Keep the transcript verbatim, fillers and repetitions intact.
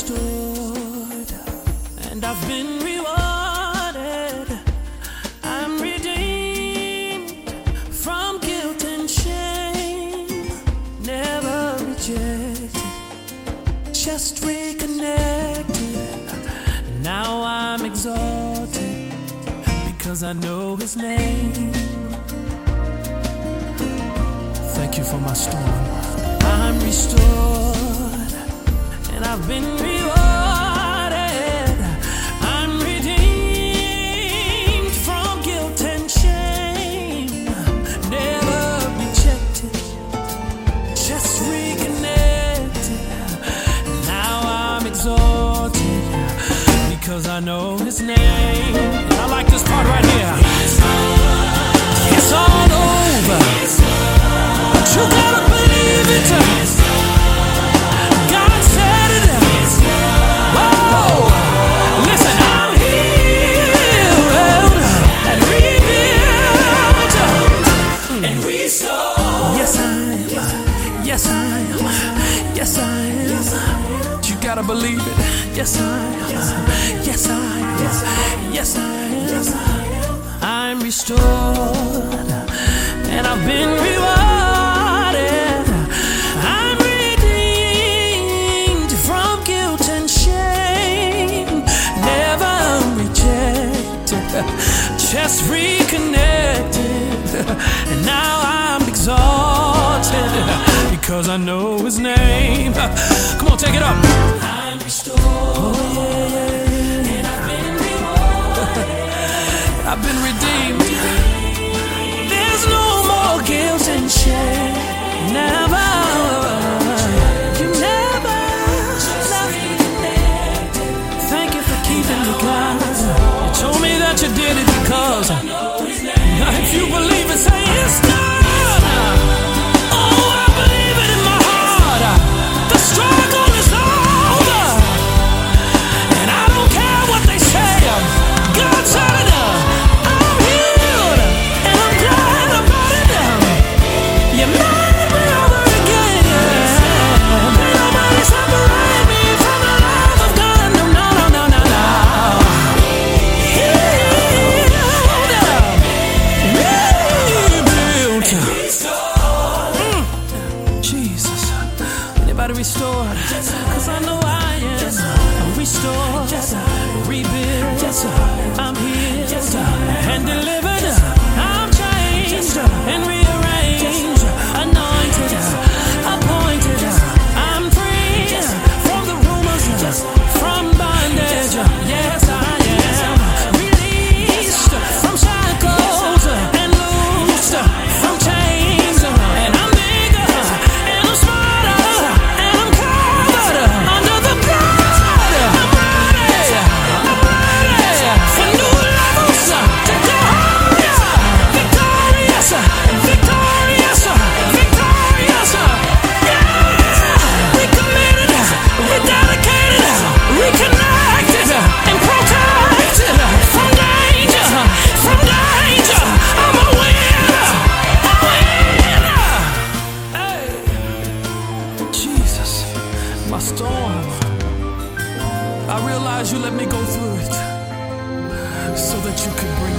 restored, and I've been rewarded. I'm redeemed from guilt and shame, never rejected, just reconnected. Now I'm exalted because I know His name. Thank you for my storm. I'm restored, and I've been rewarded. I'm redeemed from guilt and shame, never rejected, just reconnected. Now I'm exalted because I know His name. And I like this part right here. It's all over, but you gotta believe it. God said it. Whoa, listen, I'm healed and rebuilt and restored. Yes, I am. Yes, I am. Yes, I am. You gotta believe it. Yes, I am. Yes, I am. Yes, I am. I'm restored, and I've been rewarded. I'm redeemed from guilt and shame, never rejected, just reconnected. And now I'm exalted because I know His name. Come on, take it up. I'm restored. Oh, yeah, yeah, yeah. And I've been rewarded. I've been redeemed. There's no more guilt and shame. Never. You never left me. Thank you for keeping me, God. You told me that you did it because if you believe it, say it's done. Oh, I believe it in my heart. The struggle is over, and I don't care what they say. God said it. I'm healed, and I'm glad about it. You made me over again. Nobody separate me from the love of God. No, no, no, no, no, no. Healed, rebuilt. Mm. Jesus, anybody restored? Cause I know I am. I'm restored, rebuilt. I'm healed and delivered. I'm changed and rearranged, anointed, appointed. I'm free from the rumors, from bondage. Yes, I am released from shackles and loosed from chains. And I'm bigger and I'm smarter and I'm covered under the blood. I'm ready, I'm ready for new levels to go higher. Victorious, victorious, victorious. Yeah, recommitted, rededicated, reconnected, and protected from danger, from danger. I'm a winner, a winner. Hey, Jesus, my storm. I realize you let me go through it so that you could bring